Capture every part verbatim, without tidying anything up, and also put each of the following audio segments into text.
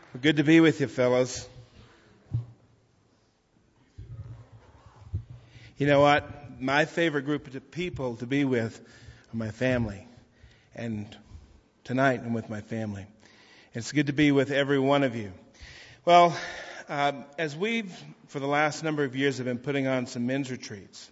Good to be with you, fellas. You know what? My favorite group of people to be with are my family. And tonight I'm with my family. It's good to be with every one of you. Well, um, as we've, for the last number of years, have been putting on some men's retreats,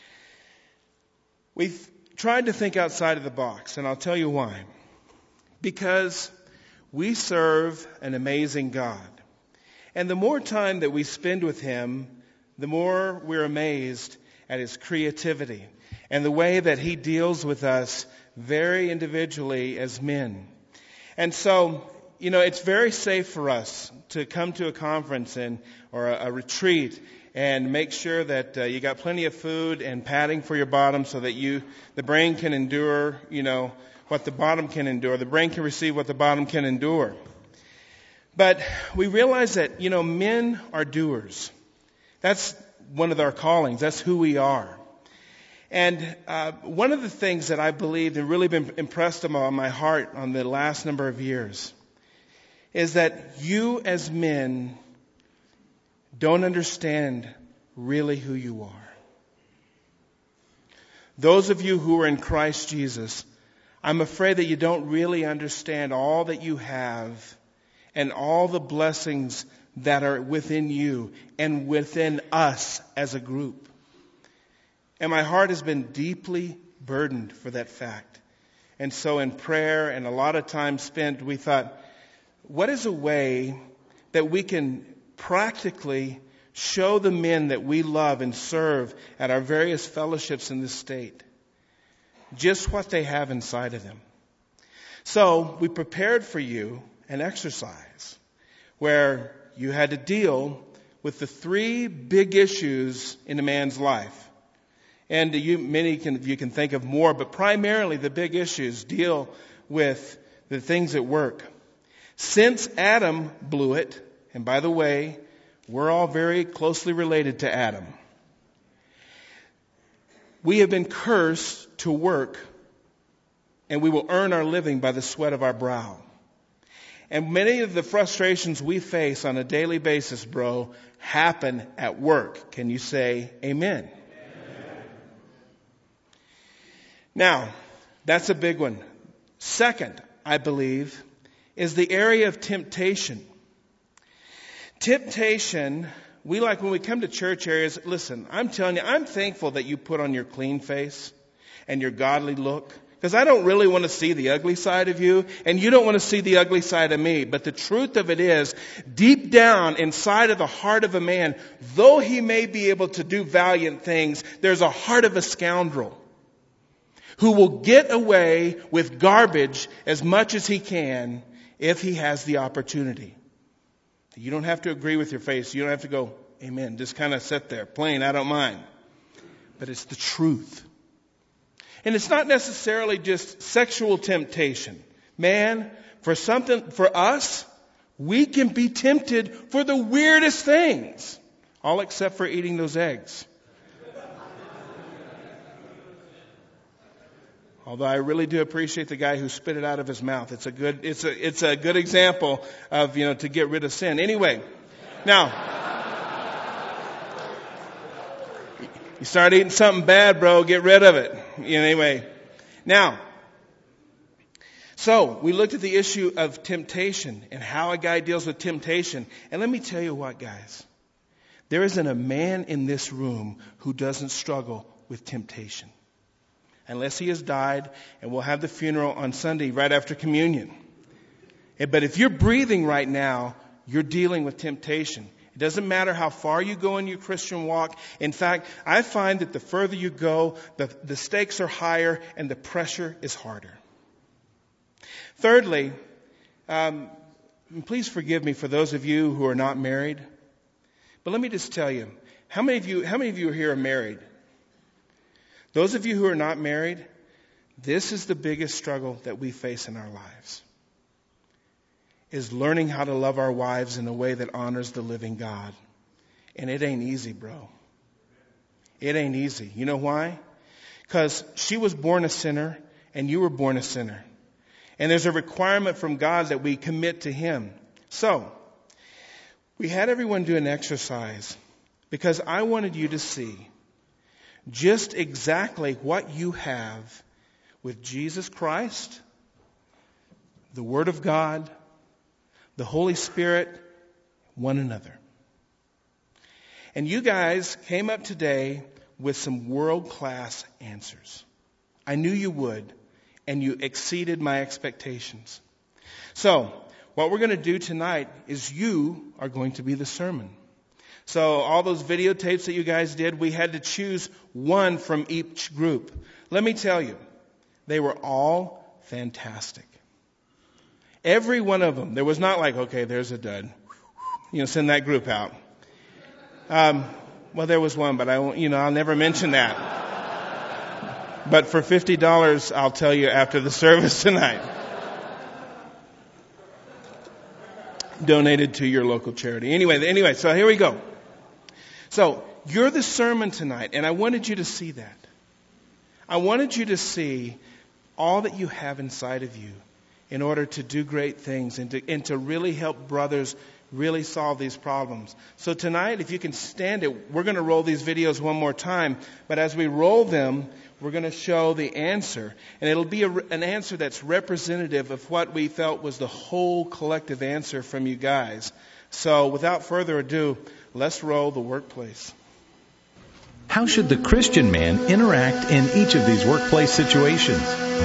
we've tried to think outside of the box, and I'll tell you why. Because we serve an amazing God. And the more time that we spend with Him, the more we're amazed at His creativity and the way that He deals with us very individually as men. And so, you know, it's very safe for us to come to a conference and or a, a retreat and make sure that uh, you got plenty of food and padding for your bottom so that you, the brain can endure, you know, what the bottom can endure. The brain can receive what the bottom can endure. But we realize that, you know, men are doers. That's one of our callings. That's who we are. And uh, one of the things that I believed and really been impressed on my heart on the last number of years is that you as men don't understand really who you are. Those of you who are in Christ Jesus, I'm afraid that you don't really understand all that you have and all the blessings that are within you and within us as a group. And my heart has been deeply burdened for that fact. And so in prayer and a lot of time spent, we thought, what is a way that we can practically show the men that we love and serve at our various fellowships in this state just what they have inside of them? So we prepared for you an exercise where you had to deal with the three big issues in a man's life. And you, many can, you can think of more, but primarily the big issues deal with the things at work. Since Adam blew it, and by the way, we're all very closely related to Adam, we have been cursed to work, and we will earn our living by the sweat of our brow. And many of the frustrations we face on a daily basis, bro, happen at work. Can you say amen? Amen. Now, that's a big one. Second, I believe, is the area of temptation. Temptation, we like when we come to church areas, listen, I'm telling you, I'm thankful that you put on your clean face and your godly look. Because I don't really want to see the ugly side of you, and you don't want to see the ugly side of me. But the truth of it is, deep down inside of the heart of a man, though he may be able to do valiant things, there's a heart of a scoundrel who will get away with garbage as much as he can if he has the opportunity. You don't have to agree with your face. You don't have to go, amen. Just kind of sit there, plain, I don't mind. But it's the truth. And it's not necessarily just sexual temptation. Man, for something, for us, we can be tempted for the weirdest things. All except for eating those eggs. Although I really do appreciate the guy who spit it out of his mouth. It's a good, it's a, it's a good example of, you know, to get rid of sin. Anyway, now, you start eating something bad, bro, get rid of it. Anyway, now, so we looked at the issue of temptation and how a guy deals with temptation. And let me tell you what, guys. There isn't a man in this room who doesn't struggle with temptation. Unless he has died, and we'll have the funeral on Sunday right after communion. But if you're breathing right now, you're dealing with temptation. It doesn't matter how far you go in your Christian walk. In fact, I find that the further you go, the, the stakes are higher and the pressure is harder. Thirdly, um, please forgive me for those of you who are not married. But let me just tell you, how many of you, how many of you here are married? Those of you who are not married, this is the biggest struggle that we face in our lives. Is learning how to love our wives in a way that honors the living God. And it ain't easy, bro. It ain't easy. You know why? Because she was born a sinner and you were born a sinner. And there's a requirement from God that we commit to Him. So, We had everyone do an exercise because I wanted you to see just exactly what you have with Jesus Christ, the Word of God, the Holy Spirit, one another. And you guys came up today with some world-class answers. I knew you would, and you exceeded my expectations. So, what we're going to do tonight is you are going to be the sermon. So, all those videotapes that you guys did, we had to choose one from each group. Let me tell you, they were all fantastic. Every one of them. There was not like, okay, there's a dud. You know, send that group out. Um, well, there was one, but I won't, you know, I'll never mention that. But for fifty dollars, I'll tell you after the service tonight. Donated to your local charity. Anyway, anyway, so here we go. So, you're the sermon tonight, and I wanted you to see that. I wanted you to see all that you have inside of you in order to do great things and to, and to really help brothers really solve these problems. So tonight, if you can stand it, we're going to roll these videos one more time. But as we roll them, we're going to show the answer. And it'll be a, an answer that's representative of what we felt was the whole collective answer from you guys. So without further ado, let's roll the workplace. How should the Christian man interact in each of these workplace situations?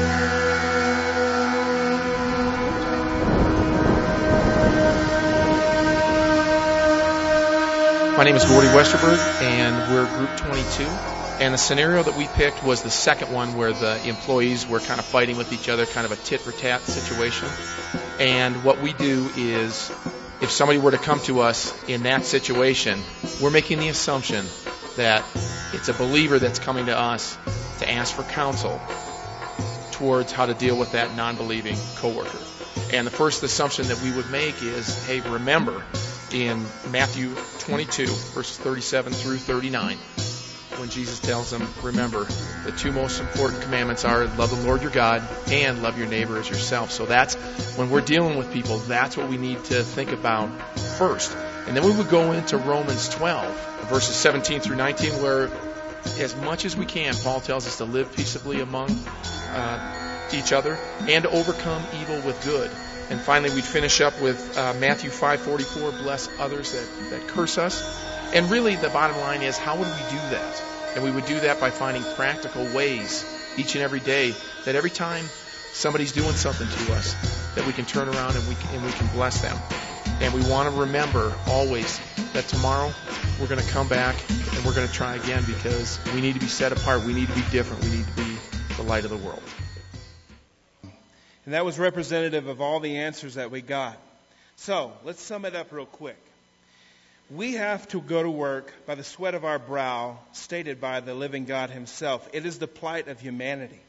My name is Gordy Westerberg, and we're Group twenty-two. And the scenario that we picked was the second one where the employees were kind of fighting with each other, kind of a tit-for-tat situation. And what we do is, if somebody were to come to us in that situation, we're making the assumption that it's a believer that's coming to us to ask for counsel towards how to deal with that non-believing coworker. And the first assumption that we would make is, hey, remember, in Matthew twenty-two, verses thirty-seven through thirty-nine, when Jesus tells them, remember, the two most important commandments are love the Lord your God and love your neighbor as yourself. So that's, when we're dealing with people, that's what we need to think about first. And then we would go into Romans twelve, verses seventeen through nineteen, where as much as we can, Paul tells us to live peaceably among uh, each other and to overcome evil with good. And finally, we'd finish up with uh, Matthew five forty-four, bless others that, that curse us. And really, the bottom line is, how would we do that? And we would do that by finding practical ways each and every day that every time somebody's doing something to us, that we can turn around and we can, and we can bless them. And we want to remember always that tomorrow we're going to come back and we're going to try again, because we need to be set apart. We need to be different. We need to be the light of the world. And that was representative of all the answers that we got. So, let's sum it up real quick. We have to go to work by the sweat of our brow, stated by the living God himself. It is the plight of humanity.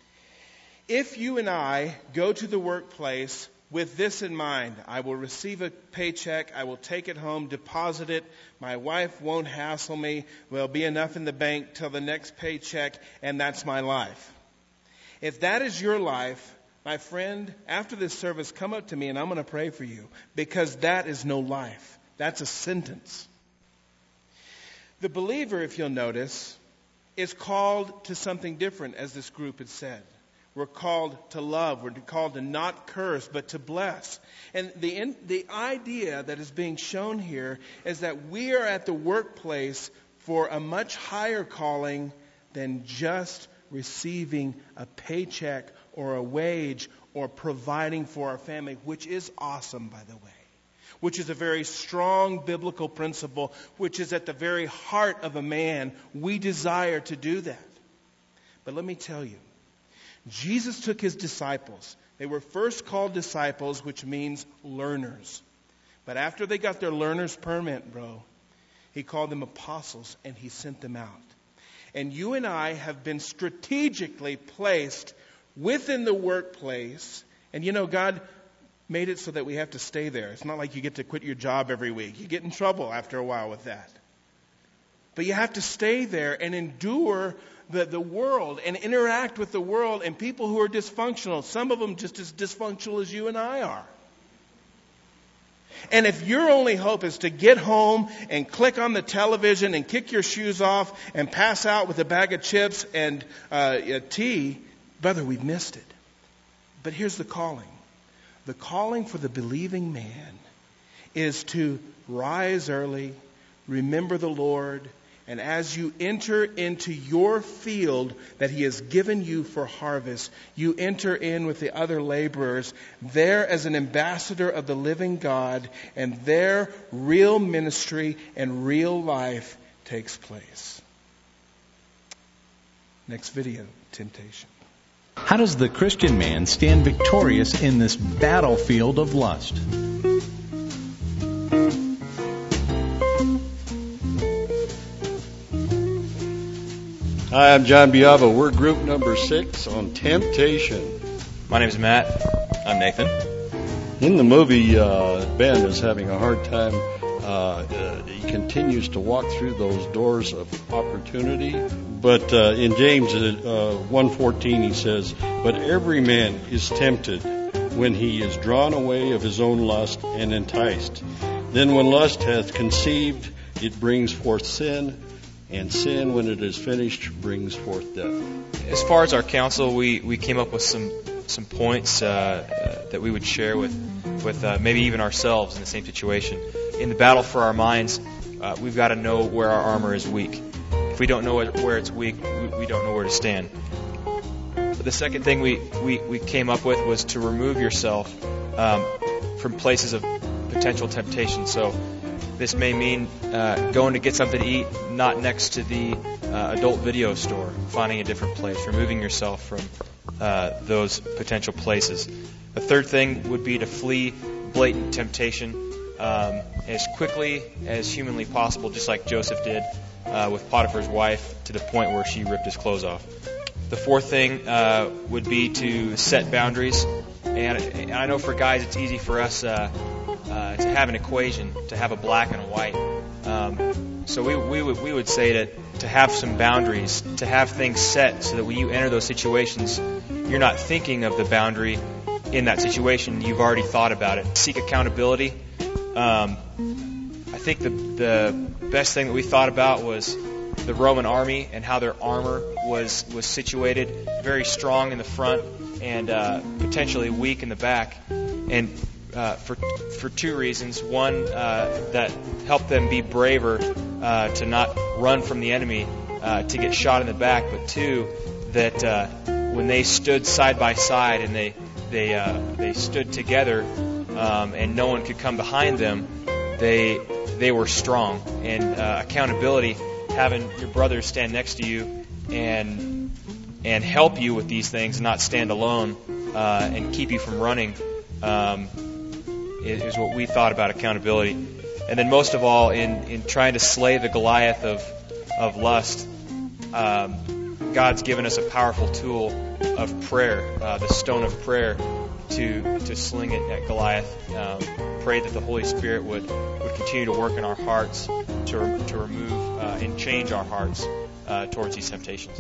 If you and I go to the workplace with this in mind, I will receive a paycheck, I will take it home, deposit it, my wife won't hassle me, there'll be enough in the bank till the next paycheck, and that's my life. If that is your life, my friend, after this service, come up to me and I'm going to pray for you, because that is no life. That's a sentence. The believer, if you'll notice, is called to something different, as this group had said. We're called to love. We're called to not curse, but to bless. And the in, the idea that is being shown here is that we are at the workplace for a much higher calling than just receiving a paycheck or a wage or providing for our family, which is awesome, by the way, which is a very strong biblical principle, which is at the very heart of a man. We desire to do that. But let me tell you, Jesus took his disciples. They were first called disciples, which means learners. But after they got their learner's permit, bro, he called them apostles and he sent them out. And you and I have been strategically placed within the workplace. And you know, God made it so that we have to stay there. It's not like you get to quit your job every week. You get in trouble after a while with that. But you have to stay there and endure the, the world and interact with the world and people who are dysfunctional. Some of them just as dysfunctional as you and I are. And if your only hope is to get home and click on the television and kick your shoes off and pass out with a bag of chips and uh, a tea, brother, we've missed it. But here's the calling. The calling for the believing man is to rise early, remember the Lord, and as you enter into your field that He has given you for harvest, you enter in with the other laborers there as an ambassador of the living God, and their real ministry and real life takes place. Next video, temptation. How does the Christian man stand victorious in this battlefield of lust? Hi, I'm John Biava. We're group number six on temptation. My name is Matt. I'm Nathan. In the movie, uh, Ben is having a hard time. Uh, uh, he continues to walk through those doors of opportunity. But uh, in James uh, one fourteen, he says, "But every man is tempted when he is drawn away of his own lust and enticed. Then when lust hath conceived, it brings forth sin. And sin, when it is finished, brings forth death." As far as our counsel, we, we came up with some some points uh, uh, that we would share with with uh, maybe even ourselves in the same situation. In the battle for our minds, uh, we've got to know where our armor is weak. If we don't know where it's weak, we, we don't know where to stand. But the second thing we, we, we came up with was to remove yourself um, from places of potential temptation. So this may mean uh, going to get something to eat, not next to the uh, adult video store, finding a different place, removing yourself from uh, those potential places. The third thing would be to flee blatant temptation um, as quickly as humanly possible, just like Joseph did uh, with Potiphar's wife, to the point where she ripped his clothes off. The fourth thing uh, would be to set boundaries. And, and I know for guys it's easy for us uh, uh, to have an equation, to have a black and a white. Um, so we, we would we would say that to have some boundaries, to have things set so that when you enter those situations, you're not thinking of the boundary in that situation. You've already thought about it. Seek accountability. Um, I think the the best thing that we thought about was the Roman army and how their armor was was situated, very strong in the front and uh, potentially weak in the back, and uh, for for two reasons. One, uh, that helped them be braver uh, to not run from the enemy uh, to get shot in the back, but two, that uh, when they stood side by side and they they uh, they stood together um, and no one could come behind them, they they were strong. And uh, accountability, having your brothers stand next to you and and help you with these things, not stand alone uh, and keep you from running, um, is, is what we thought about accountability. And then most of all, in, in trying to slay the Goliath of of lust, um, God's given us a powerful tool of prayer, uh, the stone of prayer, to to sling it at Goliath. Um, pray that the Holy Spirit would, would continue to work in our hearts to to remove uh, and change our hearts uh, towards these temptations.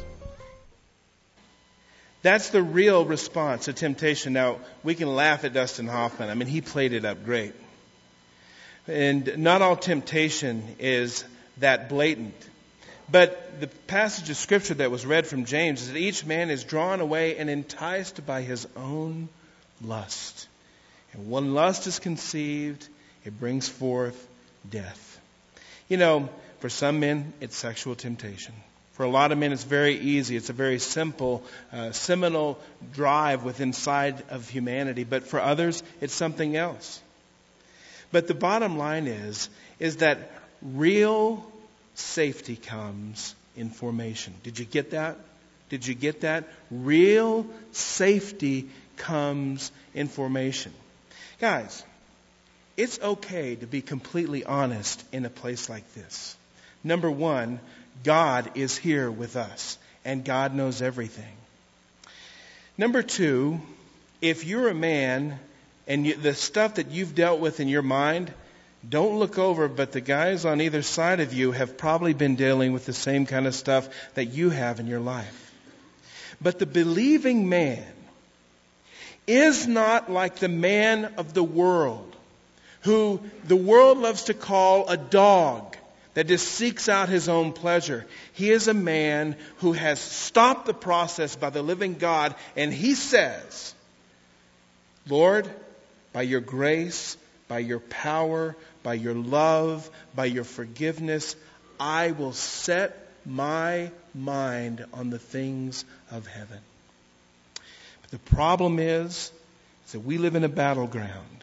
That's the real response to temptation. Now, we can laugh at Dustin Hoffman. I mean, he played it up great. And not all temptation is that blatant. But the passage of Scripture that was read from James is that each man is drawn away and enticed by his own lust. And when lust is conceived, it brings forth death. You know, for some men, it's sexual temptation. For a lot of men, it's very easy. It's a very simple, uh, seminal drive within inside of humanity. But for others, it's something else. But the bottom line is, is that real safety comes in formation. Did you get that? Did you get that? Real safety comes in formation. Guys, it's okay to be completely honest in a place like this. Number one, God is here with us, and God knows everything. Number two, if you're a man and you, the stuff that you've dealt with in your mind, don't look over, but the guys on either side of you have probably been dealing with the same kind of stuff that you have in your life. But the believing man is not like the man of the world who the world loves to call a dog that just seeks out his own pleasure. He is a man who has stopped the process by the living God, and he says, Lord, by your grace, by your power, by your love, by your forgiveness, I will set my mind on the things of heaven. But the problem is, is that we live in a battleground.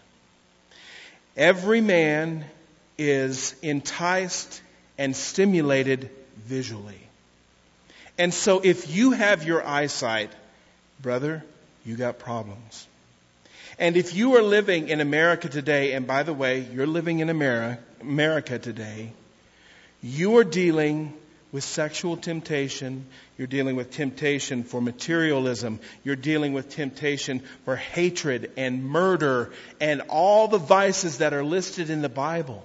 Every man is enticed and stimulated visually. And so if you have your eyesight, brother, you got problems. And if you are living in America today, and by the way, you're living in America, America today, you are dealing with sexual temptation. You're dealing with temptation for materialism. You're dealing with temptation for hatred and murder and all the vices that are listed in the Bible.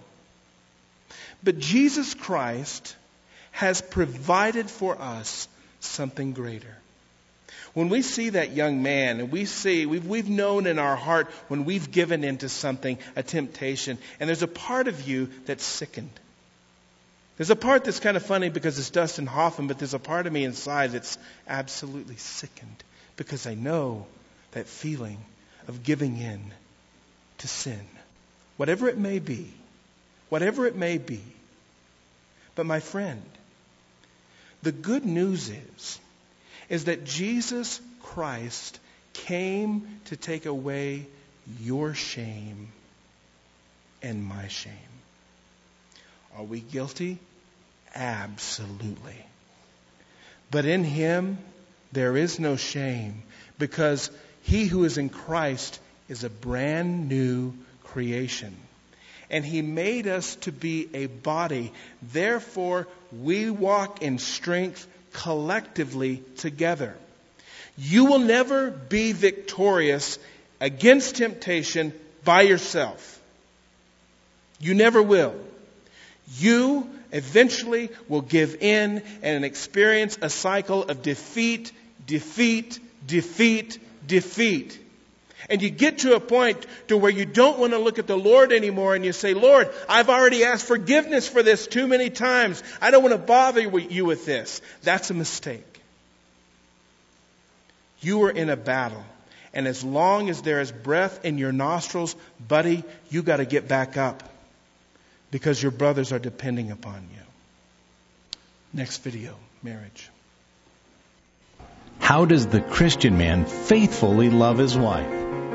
But Jesus Christ has provided for us something greater. When we see that young man, and we see, we've, we've known in our heart when we've given into something, a temptation, and there's a part of you that's sickened. There's a part that's kind of funny because it's Dustin Hoffman, but there's a part of me inside that's absolutely sickened because I know that feeling of giving in to sin. Whatever it may be. Whatever it may be. But my friend, the good news is, is that Jesus Christ came to take away your shame and my shame. Are we guilty? Absolutely. But in Him, there is no shame, because he who is in Christ is a brand new creation. And He made us to be a body. Therefore, we walk in strength collectively together. You will never be victorious against temptation by yourself. You never will. You eventually will give in and experience a cycle of defeat, defeat, defeat, defeat. And you get to a point to where you don't want to look at the Lord anymore, and you say, Lord, I've already asked forgiveness for this too many times. I don't want to bother you with this. That's a mistake. You are in a battle. And as long as there is breath in your nostrils, buddy, you got to get back up, because your brothers are depending upon you. Next video, marriage. How does the Christian man faithfully love his wife?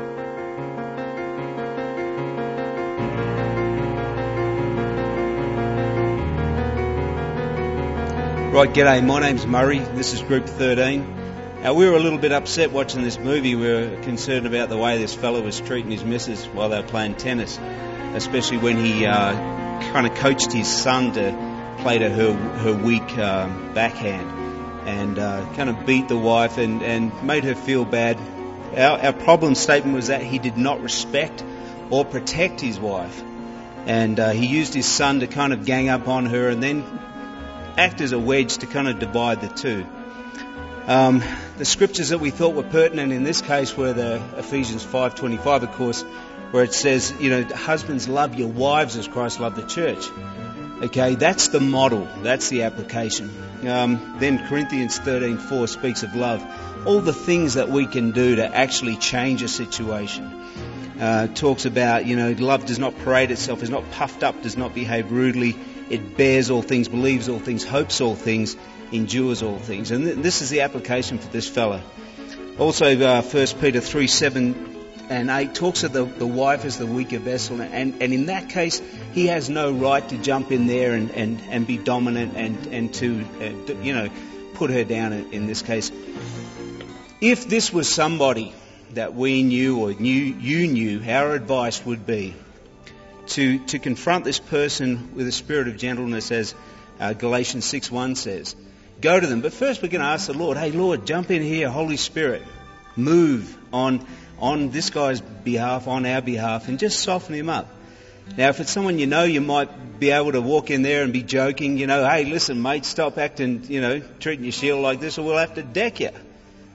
Right, g'day, my name's Murray, this is Group thirteen. Now, we were a little bit upset watching this movie. We were concerned about the way this fellow was treating his missus while they were playing tennis, especially when he uh, kind of coached his son to play to her, her weak uh, backhand, and uh, kind of beat the wife and, and made her feel bad. Our, our problem statement was that he did not respect or protect his wife, and uh, he used his son to kind of gang up on her and then act as a wedge to kind of divide the two. Um, the scriptures that we thought were pertinent in this case were the Ephesians five twenty-five, of course, where it says, you know, husbands, love your wives as Christ loved the church. Okay, that's the model, that's the application. Um, then Corinthians thirteen four speaks of love. All the things that we can do to actually change a situation. Uh, talks about, you know, love does not parade itself, is not puffed up, does not behave rudely. It bears all things, believes all things, hopes all things, endures all things. And th- this is the application for this fella. Also, uh, First Peter three seven and eight talks of the, the wife as the weaker vessel. And, and in that case, he has no right to jump in there and, and, and be dominant and, and to, uh, you know, put her down in, in this case. If this was somebody that we knew or knew you knew, our advice would be to to confront this person with a spirit of gentleness, as uh, Galatians six one says. Go to them. But first we're going to ask the Lord, hey, Lord, jump in here, Holy Spirit. Move on on this guy's behalf, on our behalf, and just soften him up. Now, if it's someone you know, you might be able to walk in there and be joking, you know, hey, listen, mate, stop acting, you know, treating your shield like this, or we'll have to deck you.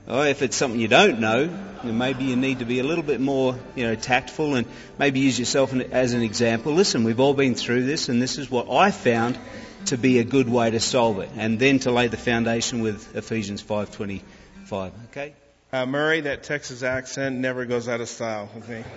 Or if it's something you don't know, then maybe you need to be a little bit more, you know, tactful and maybe use yourself as an example. Listen, we've all been through this, and this is what I found to be a good way to solve it, and then to lay the foundation with Ephesians five twenty-five. Okay? Uh, Murray, that Texas accent never goes out of style with me.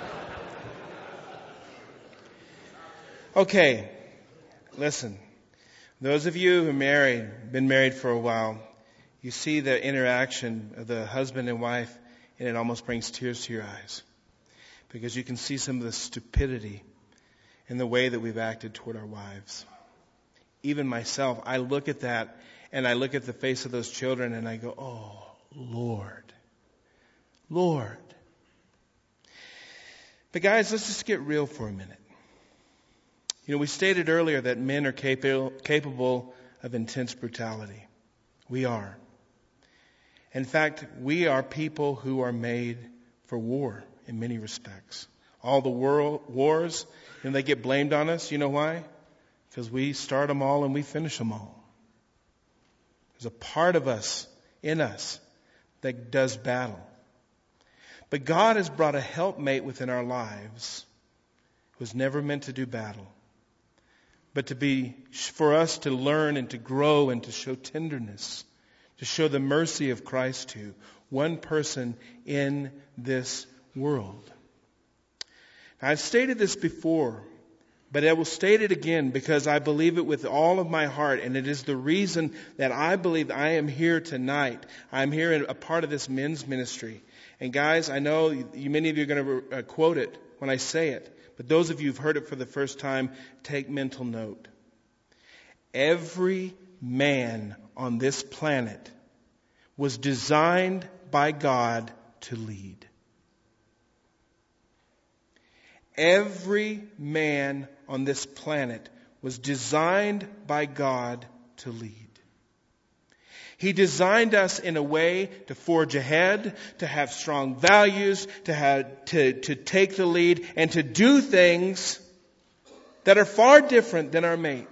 Okay, listen. Those of you who are married, been married for a while, you see the interaction of the husband and wife, and it almost brings tears to your eyes. Because you can see some of the stupidity in the way that we've acted toward our wives. Even myself, I look at that, and I look at the face of those children, and I go, oh, Lord. Lord. But guys, let's just get real for a minute. You know, we stated earlier that men are capable, capable of intense brutality. We are. In fact, we are people who are made for war in many respects. All the world wars, and they get blamed on us. You know why? Because we start them all and we finish them all. There's a part of us, in us, that does battle. But God has brought a helpmate within our lives who was never meant to do battle, but to be, for us to learn and to grow and to show tenderness, to show the mercy of Christ to one person in this world. Now, I've stated this before, but I will state it again because I believe it with all of my heart, and it is the reason that I believe I am here tonight. I'm here in a part of this men's ministry. And guys, I know you, many of you are going to uh, quote it when I say it, but those of you who've heard it for the first time, take mental note. Every man on this planet was designed by God to lead. Every man on this planet was designed by God to lead. He designed us in a way to forge ahead, to have strong values, to have, to, to take the lead, and to do things that are far different than our mate.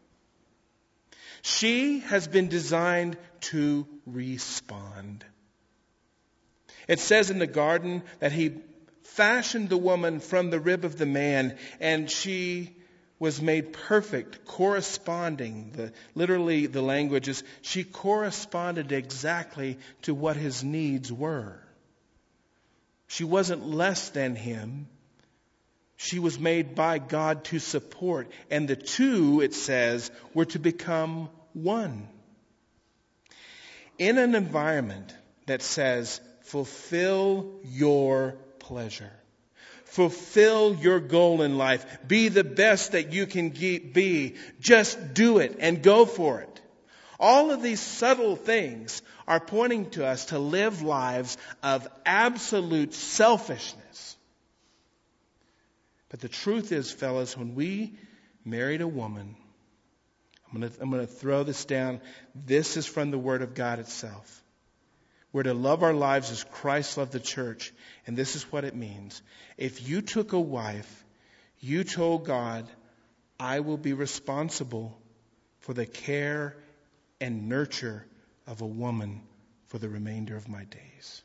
She has been designed to respond. It says in the garden that He fashioned the woman from the rib of the man, and she was made perfect, corresponding. The, literally, the language is, she corresponded exactly to what his needs were. She wasn't less than him. She was made by God to support. And the two, it says, were to become one. In an environment that says, fulfill your pleasure. Fulfill your goal in life. Be the best that you can be. Just do it and go for it. All of these subtle things are pointing to us to live lives of absolute selfishness. But the truth is, fellas, when we married a woman, I'm going to, I'm going to throw this down. This is from the Word of God itself. We're to love our lives as Christ loved the church. And this is what it means. If you took a wife, you told God, I will be responsible for the care and nurture of a woman for the remainder of my days.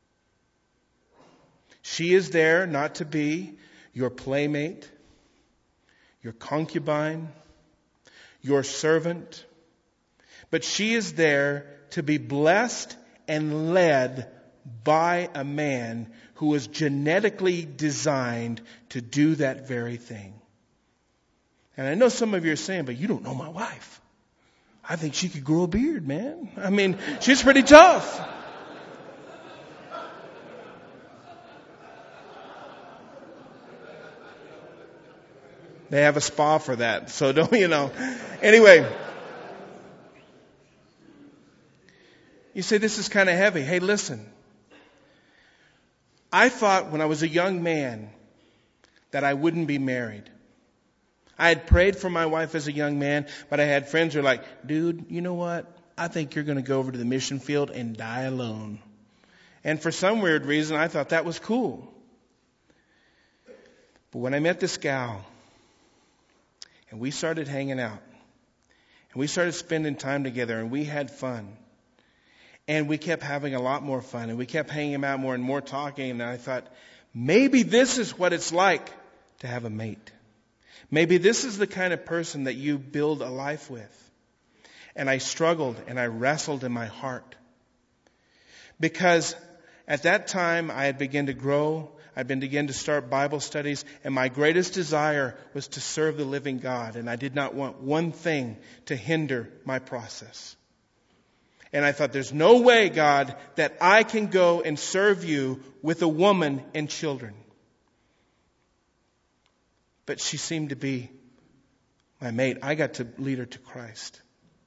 She is there not to be your playmate, your concubine, your servant, but she is there to be blessed and led by a man who was genetically designed to do that very thing. And I know some of you are saying, but you don't know my wife. I think she could grow a beard, man. I mean, she's pretty tough. They have a spa for that, so don't, you know. Anyway. You say, this is kind of heavy. Hey, listen. I thought when I was a young man that I wouldn't be married. I had prayed for my wife as a young man, but I had friends who were like, dude, you know what? I think you're going to go over to the mission field and die alone. And for some weird reason, I thought that was cool. But when I met this gal, and we started hanging out, and we started spending time together, and we had fun, And we kept having a lot more fun, and we kept hanging out more and more talking, and I thought, maybe this is what it's like to have a mate. Maybe this is the kind of person that you build a life with. And I struggled and I wrestled in my heart. Because at that time I had begun to grow. I had begun to start Bible studies. And my greatest desire was to serve the living God. And I did not want one thing to hinder my process. And I thought, there's no way, God, that I can go and serve you with a woman and children. But she seemed to be my mate. I got to lead her to Christ.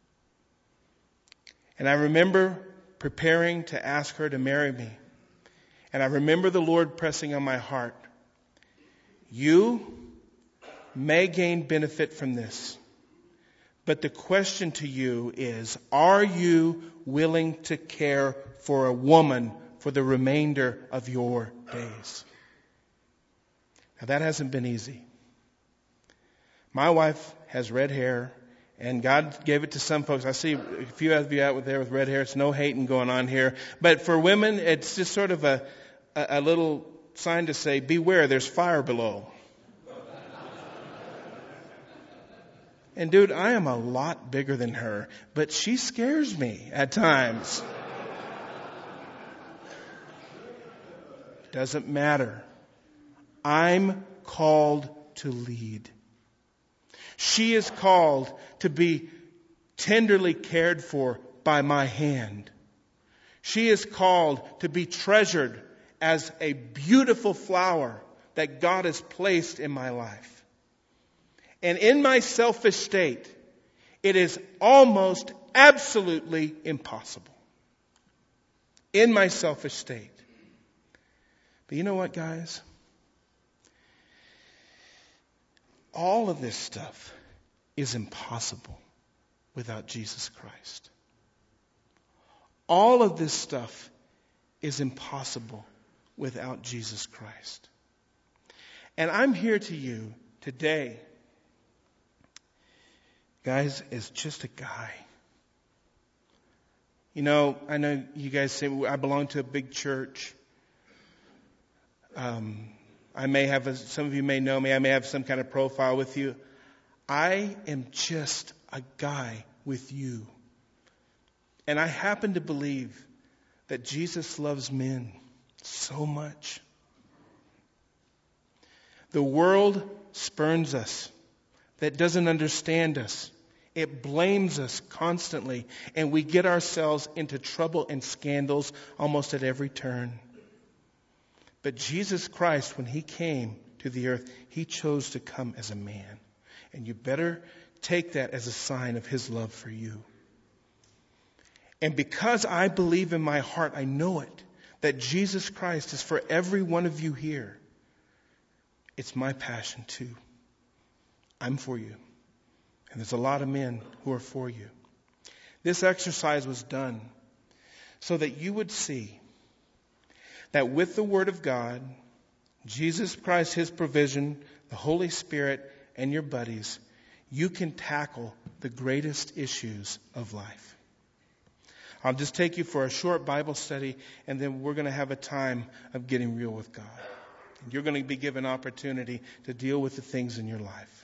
And I remember preparing to ask her to marry me. And I remember the Lord pressing on my heart, you may gain benefit from this. But the question to you is, are you willing to care for a woman for the remainder of your days? Now that hasn't been easy. My wife has red hair, and God gave it to some folks. I see a few of you out there with red hair. It's no hating going on here. But for women, it's just sort of a, a, a little sign to say, beware, there's fire below. And dude, I am a lot bigger than her, but she scares me at times. Doesn't matter. I'm called to lead. She is called to be tenderly cared for by my hand. She is called to be treasured as a beautiful flower that God has placed in my life. And in my selfish state, it is almost absolutely impossible. In my selfish state. But you know what, guys? All of this stuff is impossible without Jesus Christ. All of this stuff is impossible without Jesus Christ. And I'm here to you today, guys, as just a guy. You know, I know you guys say I belong to a big church. Um, I may have, a, some of you may know me, I may have some kind of profile with you. I am just a guy with you. And I happen to believe that Jesus loves men so much. The world spurns us, that doesn't understand us. It blames us constantly, and we get ourselves into trouble and scandals almost at every turn. But Jesus Christ, when He came to the earth, He chose to come as a man. And you better take that as a sign of His love for you. And because I believe in my heart, I know it, that Jesus Christ is for every one of you here. It's my passion too. I'm for you. And there's a lot of men who are for you. This exercise was done so that you would see that with the Word of God, Jesus Christ, His provision, the Holy Spirit, and your buddies, you can tackle the greatest issues of life. I'll just take you for a short Bible study, and then we're going to have a time of getting real with God. And you're going to be given opportunity to deal with the things in your life.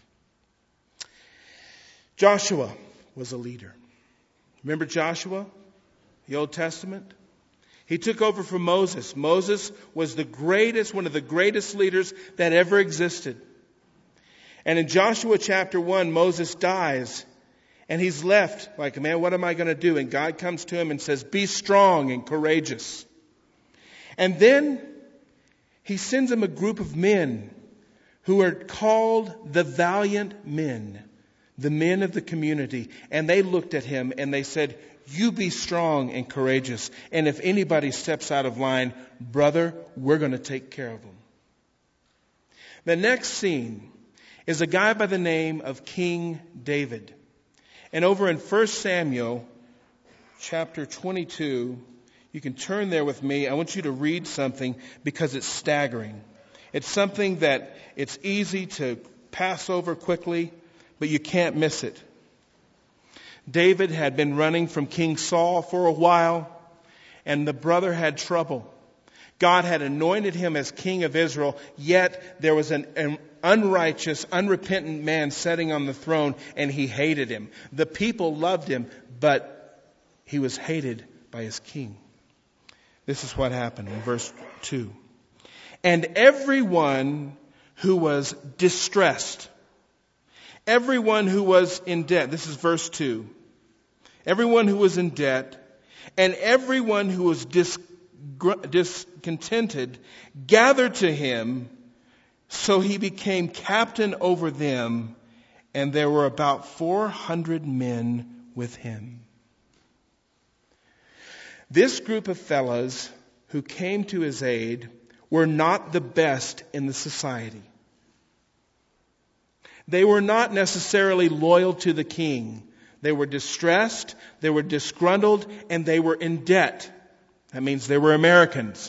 Joshua was a leader. Remember Joshua, the Old Testament? He took over from Moses. Moses was the greatest, one of the greatest leaders that ever existed. And in Joshua chapter one, Moses dies. And he's left like, man, what am I going to do? And God comes to him and says, be strong and courageous. And then He sends him a group of men who are called the valiant men, the men of the community. And they looked at him and they said, you be strong and courageous. And if anybody steps out of line, brother, we're going to take care of them. The next scene is a guy by the name of King David. And over in First Samuel chapter twenty-two, you can turn there with me. I want you to read something because it's staggering. It's something that it's easy to pass over quickly, but you can't miss it. David had been running from King Saul for a while. and the brother had trouble. God had anointed him as king of Israel, yet there was an, an unrighteous, unrepentant man sitting on the throne, and he hated him. The people loved him, but he was hated by his king. This is what happened in verse two. And everyone who was distressed, everyone who was in debt, this is verse two. Everyone who was in debt, and everyone who was dis, discontented, gathered to him, so he became captain over them, and there were about four hundred men with him. This group of fellows who came to his aid were not the best in the society. They were not necessarily loyal to the king. They were distressed, they were disgruntled, and they were in debt. That means they were Americans.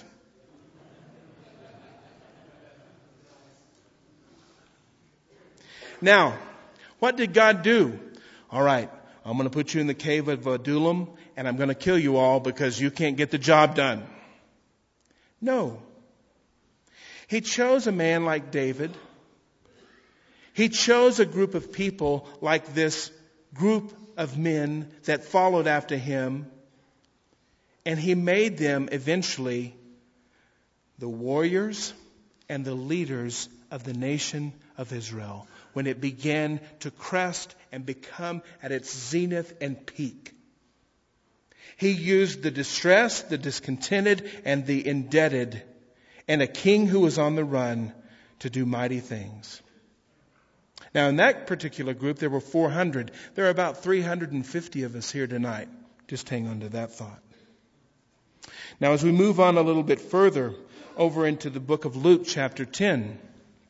Now, what did God do? All right, I'm going to put you in the cave of Adullam, and I'm going to kill you all because you can't get the job done. No. He chose a man like David. He chose a group of people like this group of men that followed after him. And he made them eventually the warriors and the leaders of the nation of Israel when it began to crest and become at its zenith and peak. He used the distressed, the discontented, and the indebted, and a king who was on the run to do mighty things. Now, in that particular group, there were four hundred. There are about three hundred fifty of us here tonight. Just hang on to that thought. Now, as we move on a little bit further over into the book of Luke, chapter ten,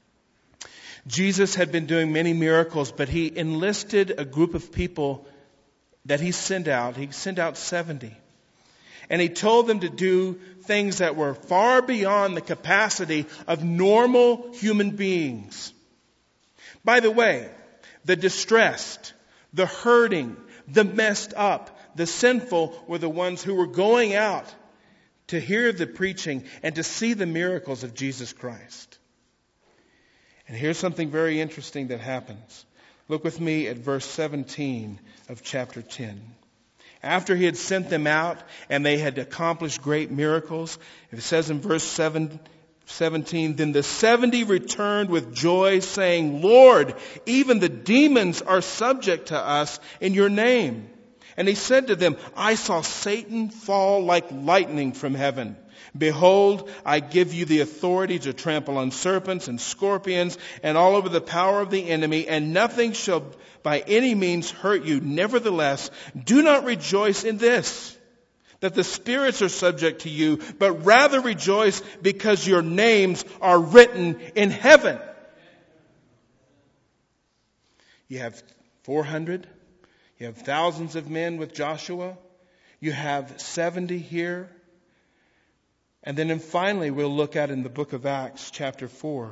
Jesus had been doing many miracles, but he enlisted a group of people that he sent out. He sent out seventy. And he told them to do things that were far beyond the capacity of normal human beings. By the way, the distressed, the hurting, the messed up, the sinful were the ones who were going out to hear the preaching and to see the miracles of Jesus Christ. And here's something very interesting that happens. Look with me at verse seventeen of chapter ten. After he had sent them out and they had accomplished great miracles, it says in verse seven, seventeen, then the seventy returned with joy, saying, Lord, even the demons are subject to us in your name. And he said to them, I saw Satan fall like lightning from heaven. Behold, I give you the authority to trample on serpents and scorpions and all over the power of the enemy, and nothing shall by any means hurt you. Nevertheless, do not rejoice in this, that the spirits are subject to you, but rather rejoice because your names are written in heaven. You have four hundred. You have thousands of men with Joshua. You have seventy here. And then and finally we'll look at in the book of Acts chapter four.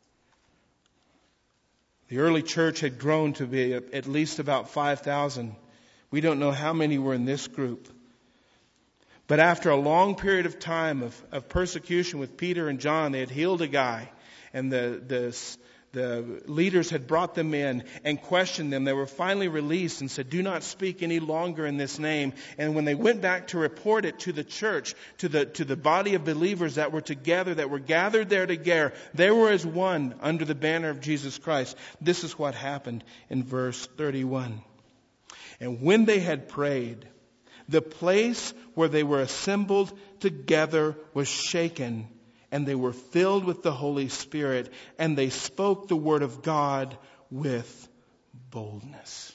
The early church had grown to be at least about five thousand. We don't know how many were in this group. But after a long period of time of, of persecution with Peter and John, they had healed a guy. And the, the, the leaders had brought them in and questioned them. They were finally released and said, do not speak any longer in this name. And when they went back to report it to the church, to the, to the body of believers that were together, that were gathered there together, they were as one under the banner of Jesus Christ. This is what happened in verse thirty-one. And when they had prayed, the place where they were assembled together was shaken, and they were filled with the Holy Spirit, and they spoke the word of God with boldness.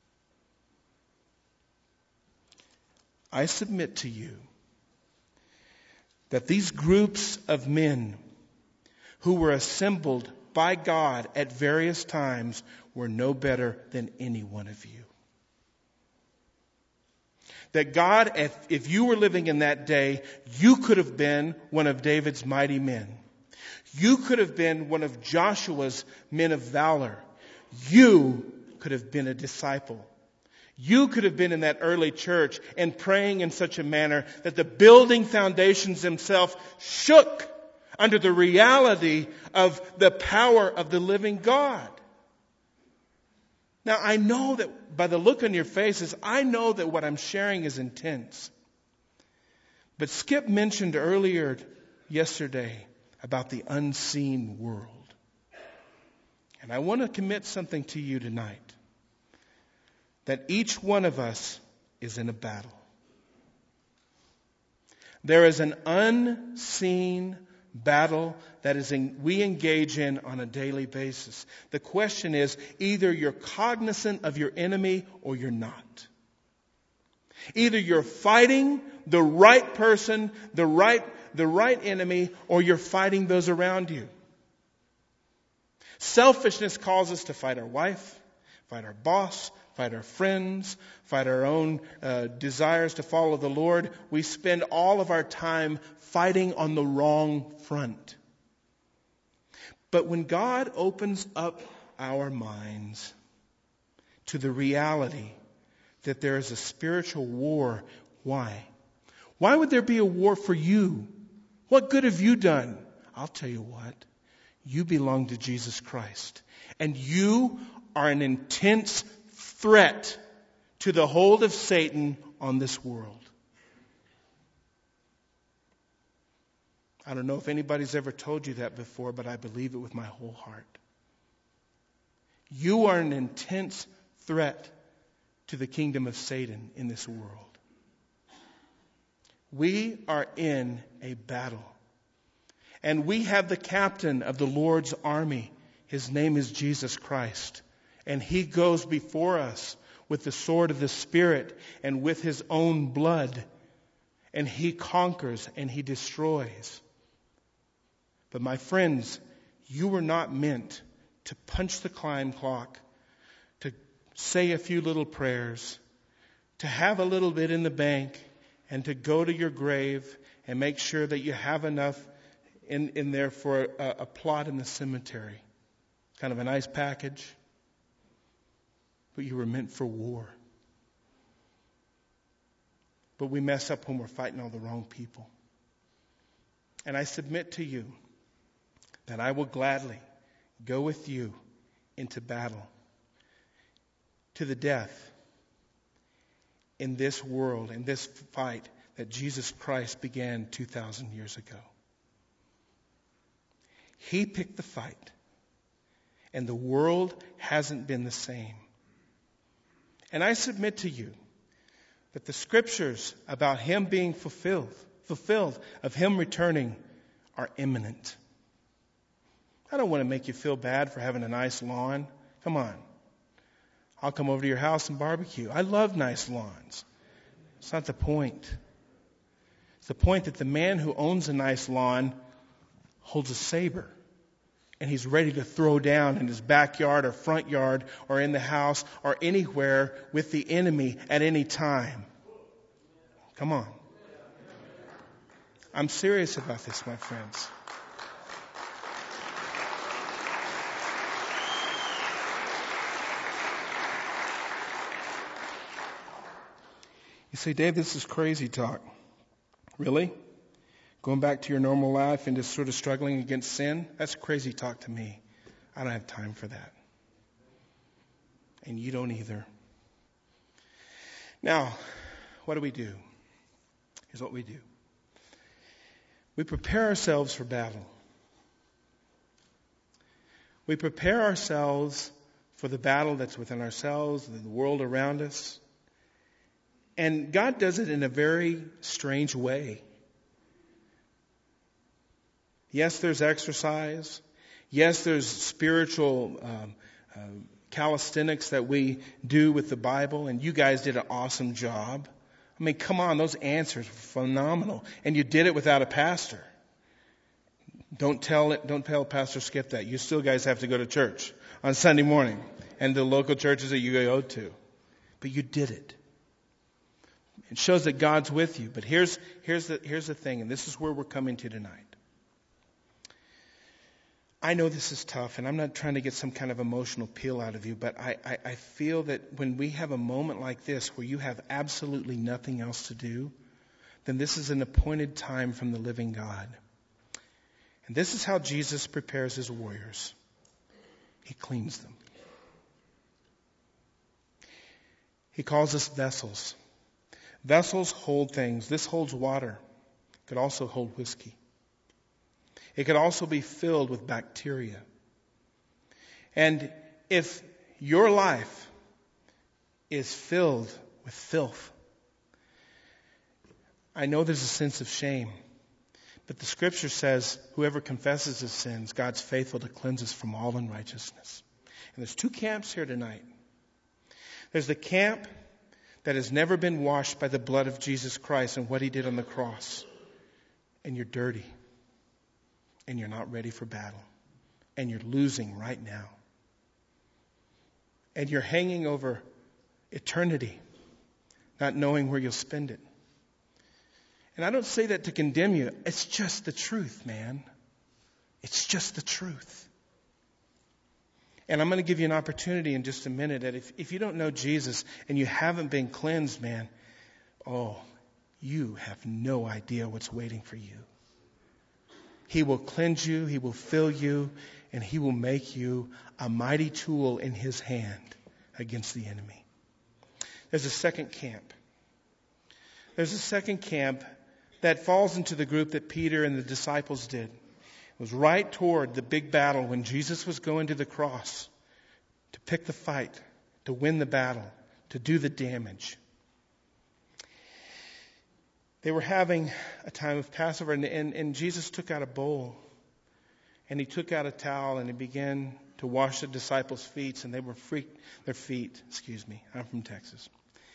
I submit to you that these groups of men who were assembled by God at various times were no better than any one of you. That God, if, if you were living in that day, you could have been one of David's mighty men. You could have been one of Joshua's men of valor. You could have been a disciple. You could have been in that early church and praying in such a manner that the building foundations themselves shook under the reality of the power of the living God. Now, I know that by the look on your faces, I know that what I'm sharing is intense. But Skip mentioned earlier yesterday about the unseen world. And I want to commit something to you tonight. That each one of us is in a battle. There is an unseen battle that is in, we engage in on a daily basis. The question is, either you're cognizant of your enemy or you're not. Either you're fighting the right person, the right, the right enemy, or you're fighting those around you. Selfishness calls us to fight our wife, fight our boss, fight our friends, fight our own uh, desires to follow the Lord. We spend all of our time fighting on the wrong front. But when God opens up our minds to the reality that there is a spiritual war, why? Why would there be a war for you? What good have you done? I'll tell you what. You belong to Jesus Christ. And you are an intense threat to the hold of Satan on this world. I don't know if anybody's ever told you that before, but I believe it with my whole heart. You are an intense threat to the kingdom of Satan in this world. We are in a battle. And we have the captain of the Lord's army. His name is Jesus Christ. And He goes before us with the sword of the Spirit and with His own blood. And He conquers and He destroys. But my friends, you were not meant to punch the climb clock, to say a few little prayers, to have a little bit in the bank, and to go to your grave and make sure that you have enough in, in there for a, a plot in the cemetery. Kind of a nice package. But you were meant for war. But we mess up when we're fighting all the wrong people. And I submit to you that I will gladly go with you into battle, to the death, in this world, in this fight that Jesus Christ began two thousand years ago. He picked the fight, and the world hasn't been the same. And I submit to you that the scriptures about Him being fulfilled, fulfilled, of Him returning, are imminent. I don't want to make you feel bad for having a nice lawn. Come on. I'll come over to your house and barbecue. I love nice lawns. It's not the point. It's the point that the man who owns a nice lawn holds a saber. And he's ready to throw down in his backyard or front yard or in the house or anywhere with the enemy at any time. Come on. I'm serious about this, my friends. You say, Dave, this is crazy talk. Really? Going back to your normal life and just sort of struggling against sin? That's crazy talk to me. I don't have time for that. And you don't either. Now, what do we do? Here's what we do. We prepare ourselves for battle. We prepare ourselves for the battle that's within ourselves, the world around us. And God does it in a very strange way. Yes, there's exercise. Yes, there's spiritual um, uh, calisthenics that we do with the Bible. And you guys did an awesome job. I mean, come on, those answers were phenomenal. And you did it without a pastor. Don't tell it, don't tell Pastor Skip that. You still guys have to go to church on Sunday morning and the local churches that you go to. But you did it. It shows that God's with you. But here's, here's, the, here's the thing, and this is where we're coming to tonight. I know this is tough, and I'm not trying to get some kind of emotional appeal out of you, but I, I, I feel that when we have a moment like this where you have absolutely nothing else to do, then this is an appointed time from the living God. And this is how Jesus prepares his warriors. He cleans them. He calls us vessels. Vessels hold things. This holds water. It could also hold whiskey. It could also be filled with bacteria. And if your life is filled with filth, I know there's a sense of shame, but the scripture says whoever confesses his sins, God's faithful to cleanse us from all unrighteousness. And there's two camps here tonight. There's the camp that has never been washed by the blood of Jesus Christ and what he did on the cross. And you're dirty. And you're not ready for battle. And you're losing right now. And you're hanging over eternity, not knowing where you'll spend it. And I don't say that to condemn you. It's just the truth, man. It's just the truth. And I'm going to give you an opportunity in just a minute that if, if you don't know Jesus and you haven't been cleansed, man, oh, you have no idea what's waiting for you. He will cleanse you, he will fill you, and he will make you a mighty tool in his hand against the enemy. There's a second camp. There's a second camp that falls into the group that Peter and the disciples did. It was right toward the big battle when Jesus was going to the cross to pick the fight, to win the battle, to do the damage. They were having a time of Passover, and, and, and Jesus took out a bowl, and he took out a towel, and he began to wash the disciples' feet, and they were freaked, their feet, excuse me, I'm from Texas.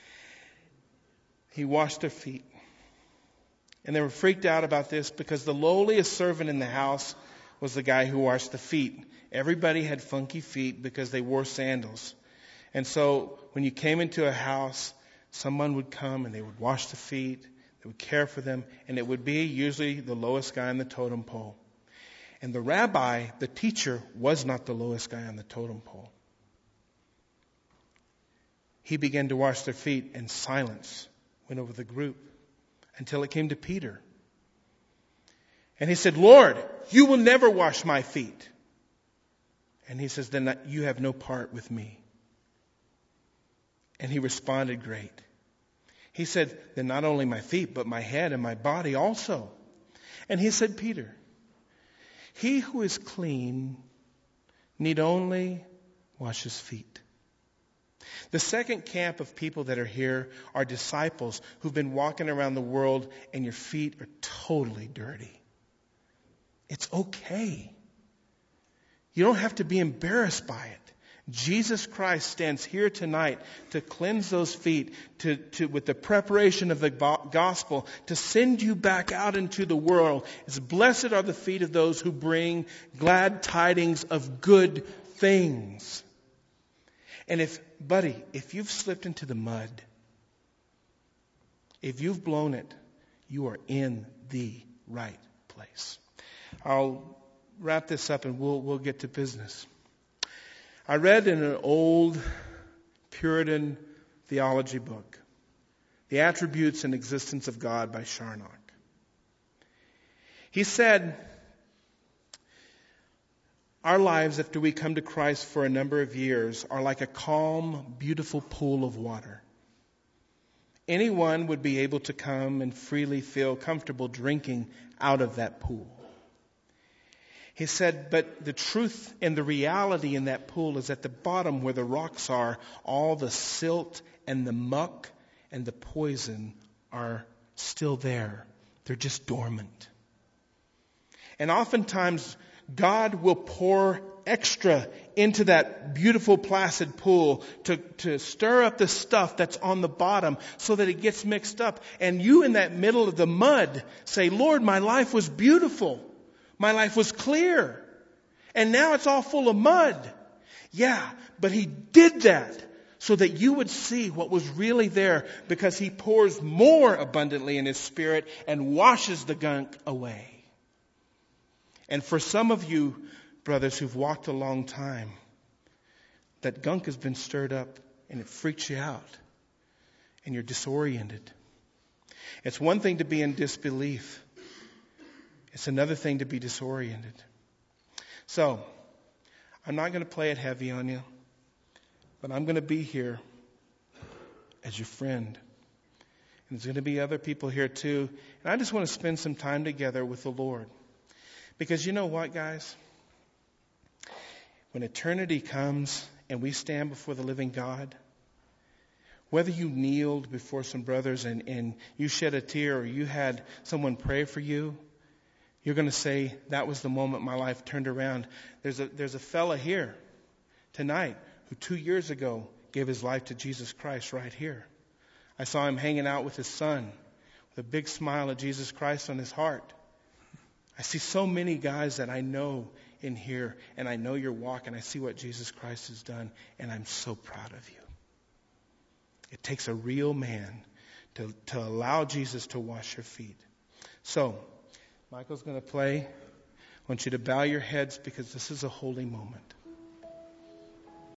He washed their feet. And they were freaked out about this because the lowliest servant in the house was the guy who washed the feet. Everybody had funky feet because they wore sandals. And so when you came into a house, someone would come and they would wash the feet. They would care for them. And it would be usually the lowest guy on the totem pole. And the rabbi, the teacher, was not the lowest guy on the totem pole. He began to wash their feet, and silence went over the group until it came to Peter. And he said, Lord, you will never wash my feet. And he says, then you have no part with me. And he responded, great. He said, then not only my feet, but my head and my body also. And he said, Peter, he who is clean need only wash his feet. The second camp of people that are here are disciples who've been walking around the world and your feet are totally dirty. It's okay. You don't have to be embarrassed by it. Jesus Christ stands here tonight to cleanse those feet, to, to with the preparation of the gospel, to send you back out into the world. As blessed are the feet of those who bring glad tidings of good things. And if, buddy, if you've slipped into the mud, if you've blown it, you are in the right place. I'll wrap this up and we'll, we'll get to business. I read in an old Puritan theology book, The Attributes and Existence of God by Charnock. He said, our lives after we come to Christ for a number of years are like a calm, beautiful pool of water. Anyone would be able to come and freely feel comfortable drinking out of that pool. He said, but the truth and the reality in that pool is at the bottom where the rocks are, all the silt and the muck and the poison are still there. They're just dormant. And oftentimes, God will pour extra into that beautiful placid pool to, to stir up the stuff that's on the bottom so that it gets mixed up. And you in that middle of the mud say, Lord, my life was beautiful. My life was clear. And now it's all full of mud. Yeah, but He did that so that you would see what was really there, because He pours more abundantly in His Spirit and washes the gunk away. And for some of you, brothers who've walked a long time, that gunk has been stirred up and it freaks you out and you're disoriented. It's one thing to be in disbelief. It's another thing to be disoriented. So, I'm not going to play it heavy on you, but I'm going to be here as your friend. And there's going to be other people here too. And I just want to spend some time together with the Lord. Because you know what, guys? When eternity comes and we stand before the living God, whether you kneeled before some brothers and, and you shed a tear or you had someone pray for you, you're going to say, that was the moment my life turned around. There's a, there's a fella here tonight who two years ago gave his life to Jesus Christ right here. I saw him hanging out with his son with a big smile of Jesus Christ on his heart. I see so many guys that I know in here, and I know your walk, and I see what Jesus Christ has done, and I'm so proud of you. It takes a real man to, to allow Jesus to wash your feet. So, Michael's going to play. I want you to bow your heads because this is a holy moment.